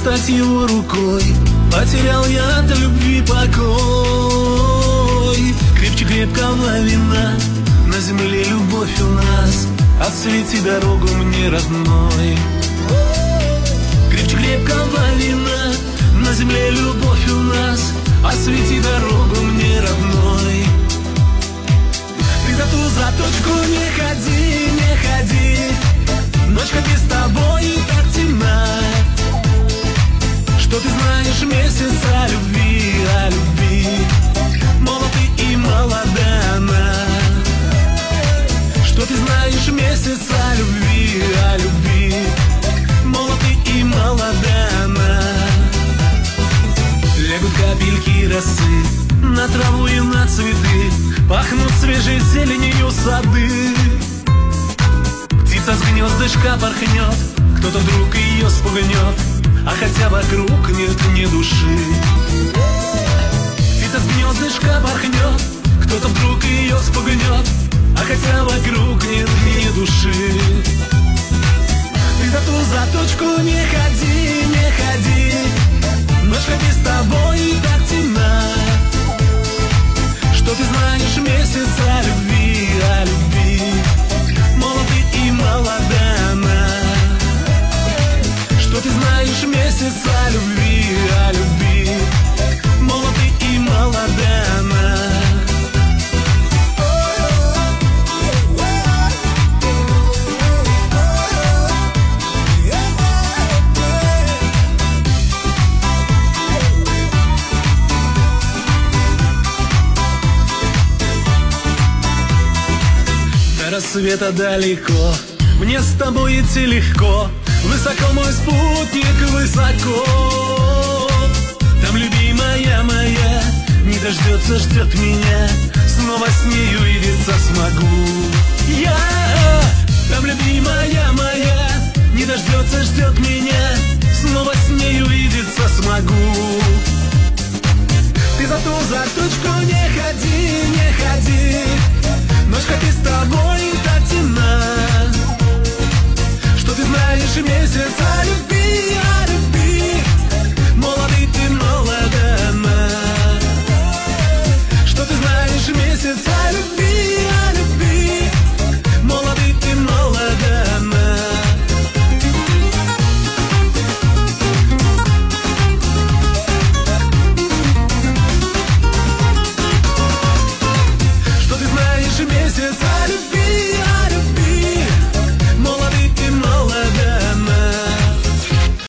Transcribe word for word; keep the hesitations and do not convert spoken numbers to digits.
стать его рукой. Потерял я от любви покой. Крепче крепкого вина, на земле любовь у нас. Освети дорогу мне, родной. Крепче крепкого вина, на земле любовь у нас. Освети дорогу мне, родной. Ты за ту заточку не ходи, не ходи. Ночка без тобой так темна. Что ты знаешь месяц о любви, о любви? Молод ты и молода она. Что ты знаешь месяц о любви, о любви? Молод ты и молода она. Лягут капельки росы на траву и на цветы, пахнут свежей зеленью сады. Птица с гнездышка порхнет, кто-то вдруг ее спугнет, а хотя вокруг нет ни души. Птица с гнездышка порхнет, кто-то вдруг ее спугнет, а хотя вокруг нет ни души. Ты за ту заточку не ходи, не ходи. Ночка без тобой так темна. Что ты знаешь месяц о любви, о любви? Молод ты и молода она. Что ты знаешь месяц о любви, о любви? Молод ты и молода она. До рассвета далеко, мне с тобой идти легко. Высоко мой спутник, высоко. Там любимая моя не дождется, ждет меня. Снова с нею видеться смогу я. Там любимая моя не дождется, ждет меня. Снова с нею видеться смогу. Ты за ту заточку не ходи, не ходи. Ночка ты с тобой так темна. Что ты знаешь месяц о любви?